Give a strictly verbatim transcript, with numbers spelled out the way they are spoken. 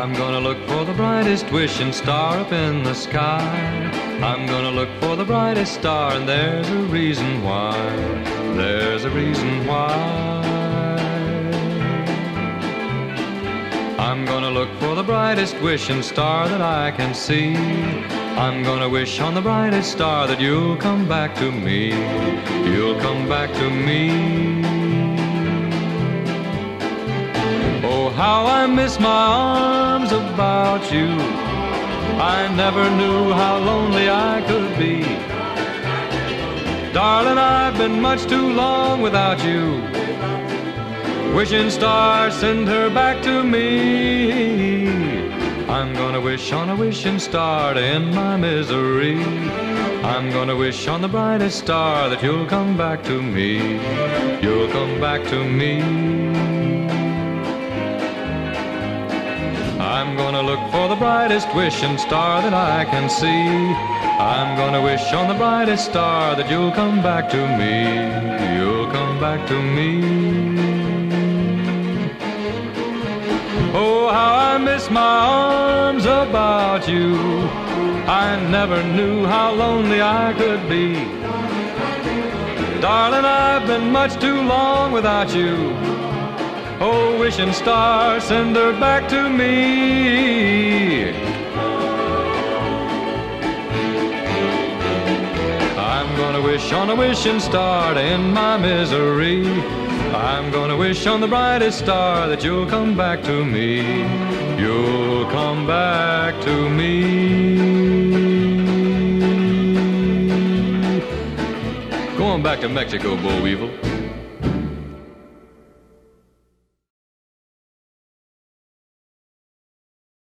I'm gonna look for the brightest wishing star up in the sky. I'm gonna look for the brightest star, and there's a reason why. There's a reason why. I'm gonna look for the brightest wishing star that I can see. I'm gonna wish on the brightest star that you'll come back to me. You'll come back to me. Oh, how I miss my arms about you. I never knew how lonely I could be. Darling, I've been much too long without you. Wishing star, send her back to me. I'm gonna wish on a wishing star to end my misery. I'm gonna wish on the brightest star that you'll come back to me. You'll come back to me. I'm gonna look for the brightest wishing star that I can see. I'm gonna wish on the brightest star that you'll come back to me. You'll come back to me. Oh, how I miss my arms about you. I never knew how lonely I could be. Darling, I've been much too long without you. Oh, wishing star, send her back to me. I'm gonna wish on a wishing star to end my misery. I'm gonna wish on the brightest star that you'll come back to me. You'll come back to me. Going back to Mexico, Bo Weevil.